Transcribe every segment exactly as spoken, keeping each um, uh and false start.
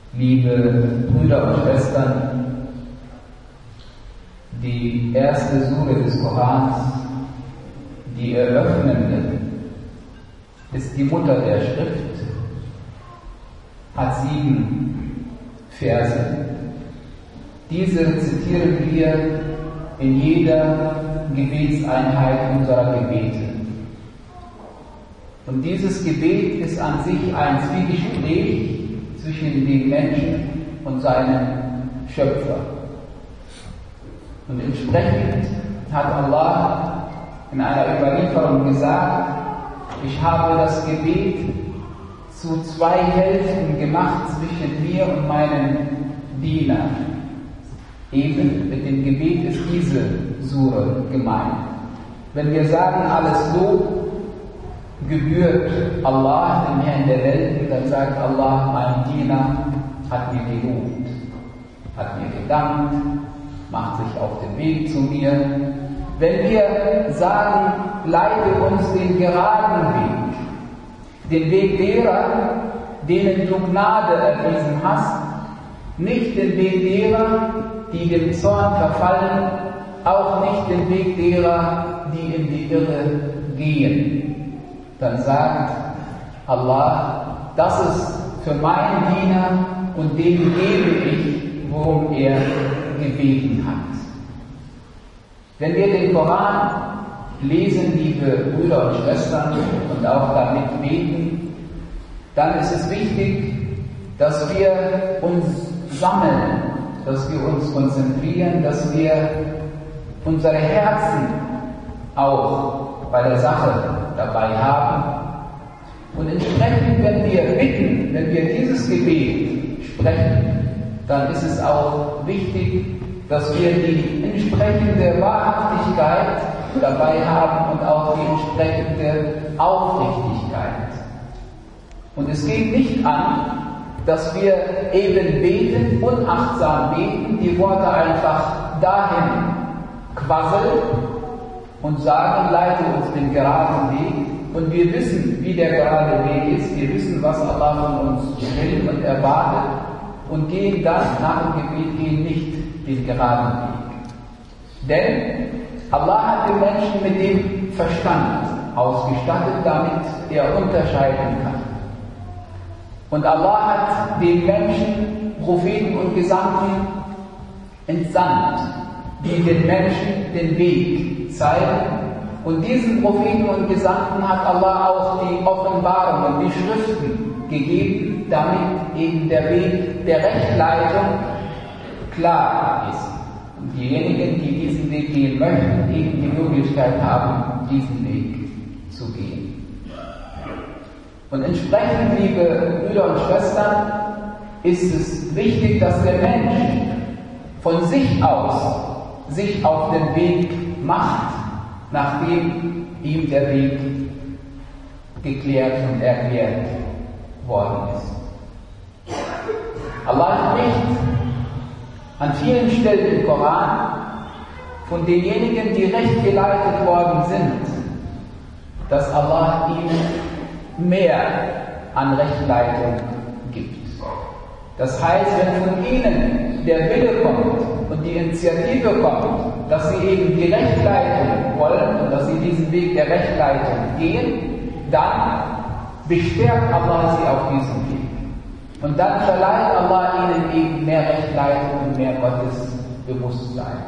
Liebe Brüder und Schwestern, die erste Sure des Korans, die eröffnende, ist die Mutter der Schrift, hat sieben Verse. Diese zitieren wir in jeder Gebetseinheit unserer Gebete. Und dieses Gebet ist an sich ein Zwiegespräch zwischen dem Menschen und seinem Schöpfer. Und entsprechend hat Allah in einer Überlieferung gesagt, ich habe das Gebet zu zwei Hälften gemacht zwischen mir und meinem Diener. Eben mit dem Gebet ist diese Sure gemeint. Wenn wir sagen, alles Lob gebührt Allah, dem Herrn der Welt, dann sagt Allah, mein Diener hat mir gelobt, hat mir gedankt, macht sich auf den Weg zu mir. Wenn wir sagen, leite uns den geraden Weg, den Weg derer, denen du Gnade erwiesen hast, nicht den Weg derer, die dem Zorn verfallen, auch nicht den Weg derer, die in die Irre gehen, dann sagt Allah, das ist für meinen Diener und dem gebe ich, worum er gebeten hat. Wenn wir den Koran lesen, liebe Brüder und Schwestern, und auch damit beten, dann ist es wichtig, dass wir uns sammeln, dass wir uns konzentrieren, dass wir unsere Herzen auch bei der Sache dabei haben. Und entsprechend, wenn wir bitten, wenn wir dieses Gebet sprechen, dann ist es auch wichtig, dass wir die entsprechende Wahrhaftigkeit dabei haben und auch die entsprechende Aufrichtigkeit. Und es geht nicht an, dass wir eben beten, unachtsam beten, die Worte einfach dahin quasseln und sagen, leite uns den geraden Weg. Und wir wissen, wie der gerade Weg ist, wir wissen, was Allah von uns will und erwartet und gehen dann nach dem Gebet gehen nicht den geraden Weg. Denn Allah hat den Menschen mit dem Verstand ausgestattet, damit er unterscheiden kann. Und Allah hat den Menschen, Propheten und Gesandten entsandt, die den Menschen den Weg zeigen. Und diesen Propheten und Gesandten hat Allah auch die Offenbarung und die Schriften gegeben, damit eben der Weg der Rechtleitung klar ist. Und diejenigen, die diesen Weg gehen möchten, eben die Möglichkeit haben, diesen Weg zu gehen. Und entsprechend, liebe Brüder und Schwestern, ist es wichtig, dass der Mensch von sich aus sich auf den Weg macht, nachdem ihm der Weg geklärt und erklärt worden ist. Allah spricht an vielen Stellen im Koran von denjenigen, die recht geleitet worden sind, dass Allah ihnen mehr an Rechtleitung gibt. Das heißt, wenn von ihnen der Wille kommt und die Initiative kommt, dass sie eben die Rechtleitung wollen und dass sie diesen Weg der Rechtleitung gehen, dann bestärkt Allah sie auf diesem Weg. Und dann verleiht Allah ihnen eben mehr Rechtleitung und mehr Gottesbewusstsein.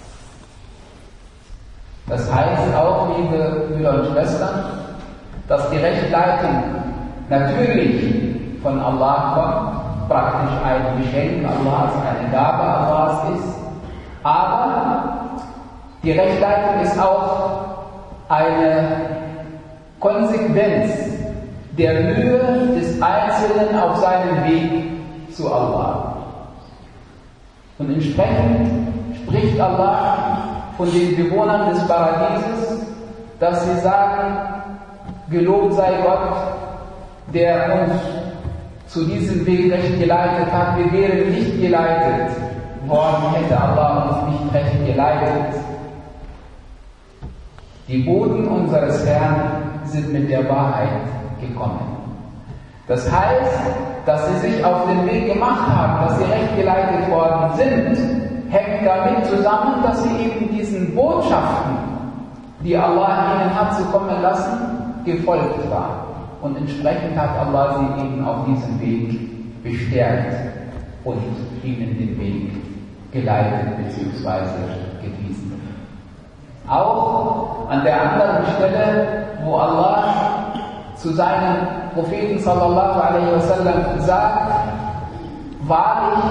Das heißt auch, liebe Brüder und Schwestern, dass die Rechtleitung natürlich von Allah kommt, praktisch ein Geschenk Allahs, eine Gabe Allahs ist, aber die Rechtleitung ist auch eine Konsequenz der Mühe des Einzelnen auf seinem Weg zu Allah. Und entsprechend spricht Allah von den Bewohnern des Paradieses, dass sie sagen, gelobt sei Gott, der uns zu diesem Weg recht geleitet hat. Wir wären nicht geleitet worden, hätte Allah uns nicht recht geleitet. Die Boten unseres Herrn sind mit der Wahrheit gekommen. Das heißt, dass sie sich auf den Weg gemacht haben, dass sie recht geleitet worden sind, hängt damit zusammen, dass sie eben diesen Botschaften, die Allah ihnen hat zukommen lassen, gefolgt waren. Und entsprechend hat Allah sie eben auf diesem Weg bestärkt und ihnen den Weg geleitet bzw. gewiesen. Auch an der anderen Stelle, wo Allah zu seinem Propheten sallallahu alaihi wasallam sagt, wahrlich,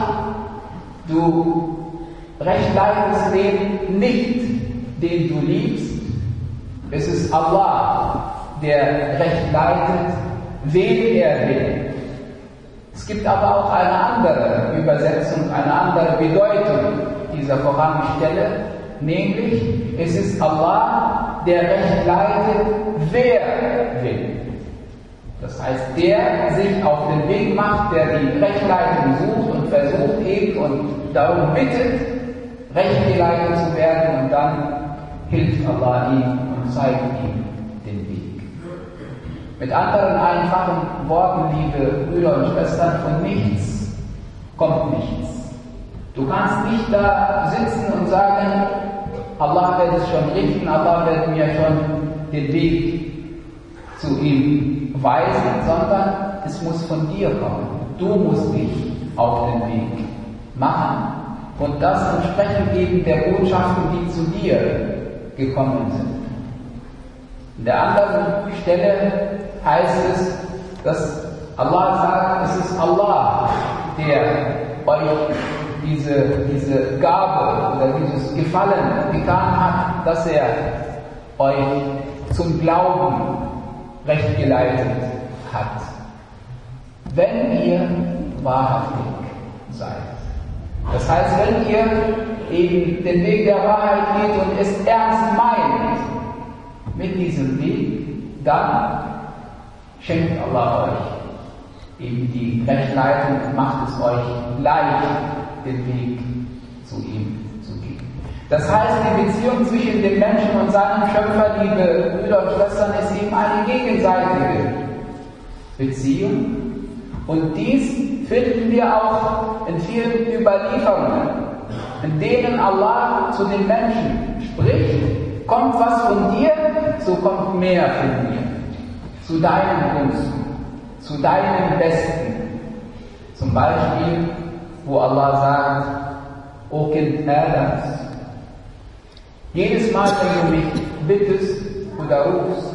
du recht leitest den nicht, den du liebst. Es ist Allah, der recht leitet, wen er will. Es gibt aber auch eine andere Übersetzung, eine andere Bedeutung dieser Koranstelle, nämlich es ist Allah, der recht leitet, wer will. Das heißt, der sich auf den Weg macht, der die Rechtleitung sucht und versucht eben und darum bittet, recht geleitet zu werden, und dann hilft Allah ihm und zeigt ihm den Weg. Mit anderen einfachen Worten, liebe Brüder und Schwestern, von nichts kommt nichts. Du kannst nicht da sitzen und sagen, Allah wird es schon richten, Allah wird mir schon den Weg zu ihm weisen, sondern es muss von dir kommen. Du musst dich auf den Weg machen und das entsprechend eben der Botschaften, die zu dir gekommen sind. In der anderen Stelle heißt es, dass Allah sagt, es ist Allah, der euch diese, diese Gabe oder dieses Gefallen getan hat, dass er euch zum Glauben recht geleitet hat, wenn ihr wahrhaftig seid. Das heißt, wenn ihr eben den Weg der Wahrheit geht und es ernst meint mit diesem Weg, dann schenkt Allah euch eben die Rechtleitung und macht es euch leicht, den Weg zu ihm zu gehen. Das heißt, die Beziehung zwischen dem Menschen und seinem Schöpfer, liebe Brüder und Schwestern, ist eben eine gegenseitige Beziehung. Und dies finden wir auch in vielen Überlieferungen, in denen Allah zu den Menschen spricht, kommt was von dir, so kommt mehr von mir. Zu deinem Gunsten, zu deinem Besten. Zum Beispiel, wo Allah sagt, O Kind Adams, jedes Mal, wenn du mich bittest oder rufst,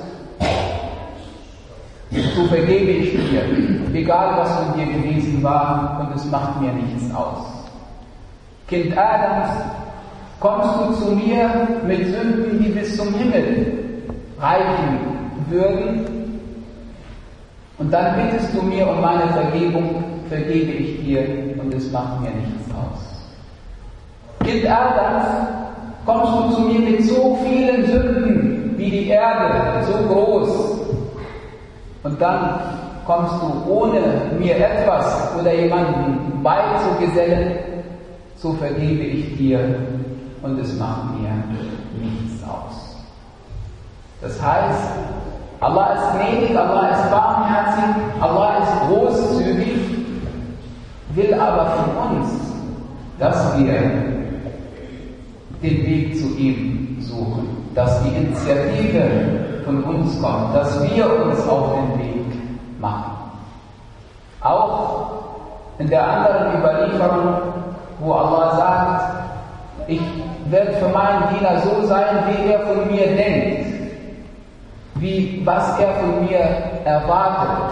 so vergebe ich dir, egal was von dir gewesen war, und es macht mir nichts aus. Kind Adams, kommst du zu mir mit Sünden, die bis zum Himmel reichen würden, und dann bittest du mir um meine Vergebung, vergebe ich dir, und es macht mir nichts aus. Kind Adams, kommst du zu mir mit so vielen Sünden wie die Erde, so groß, und dann kommst du ohne mir etwas oder jemanden beizugesellen, so vergebe ich dir und es macht mir nichts aus. Das heißt, Allah ist gnädig, Allah ist barmherzig, Allah ist großzügig, will aber von uns, dass wir den Weg zu ihm suchen, dass die Initiative von uns kommt, dass wir uns auf den Weg machen. Auch in der anderen Überlieferung, wo Allah sagt, ich werde für meinen Diener so sein, wie er von mir denkt, wie was er von mir erwartet.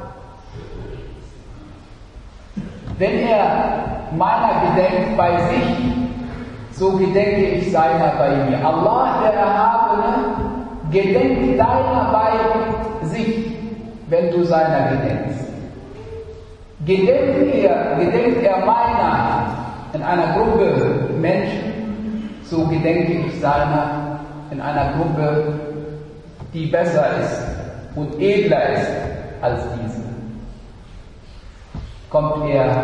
Wenn er meiner gedenkt bei sich, so gedenke ich seiner bei mir. Allah, der Erhabene, gedenkt deiner bei sich, wenn du seiner gedenkst. Gedenkt er, gedenkt er meiner in einer Gruppe Menschen, so gedenke ich seiner in einer Gruppe, die besser ist und edler ist als diese. Kommt er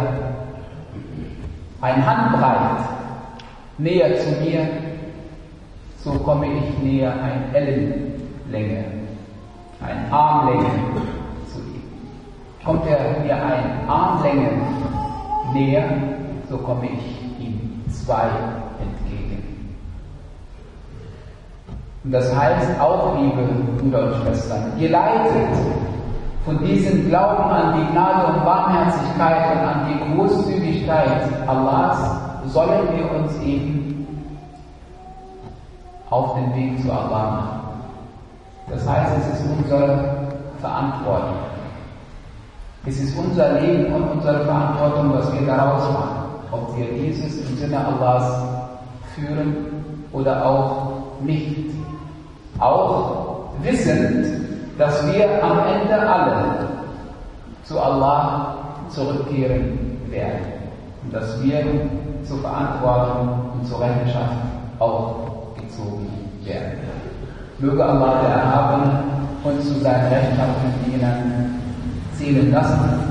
ein Handbreit näher zu mir, so komme ich näher ein Ellenlänge, ein Armlänge zu ihm. kommt er mir ein Armlänge näher, so komme ich ihm zwei entgegen. Und das heißt auch, liebe Brüder und Schwestern, geleitet von diesem Glauben an die Gnade und Barmherzigkeit und an die Großzügigkeit Allahs, sollen wir uns eben auf den Weg zu Allah machen. Das heißt, es ist unsere Verantwortung. Es ist unser Leben und unsere Verantwortung, was wir daraus machen. Ob wir dieses im Sinne Allahs führen oder auch nicht. Auch wissend, dass wir am Ende alle zu Allah zurückkehren werden. Und dass wir zur Verantwortung und zur Rechenschaft auch gezogen werden. Möge Allah der Erhabene uns zu seinen rechtschaffenen Dienern zählen lassen.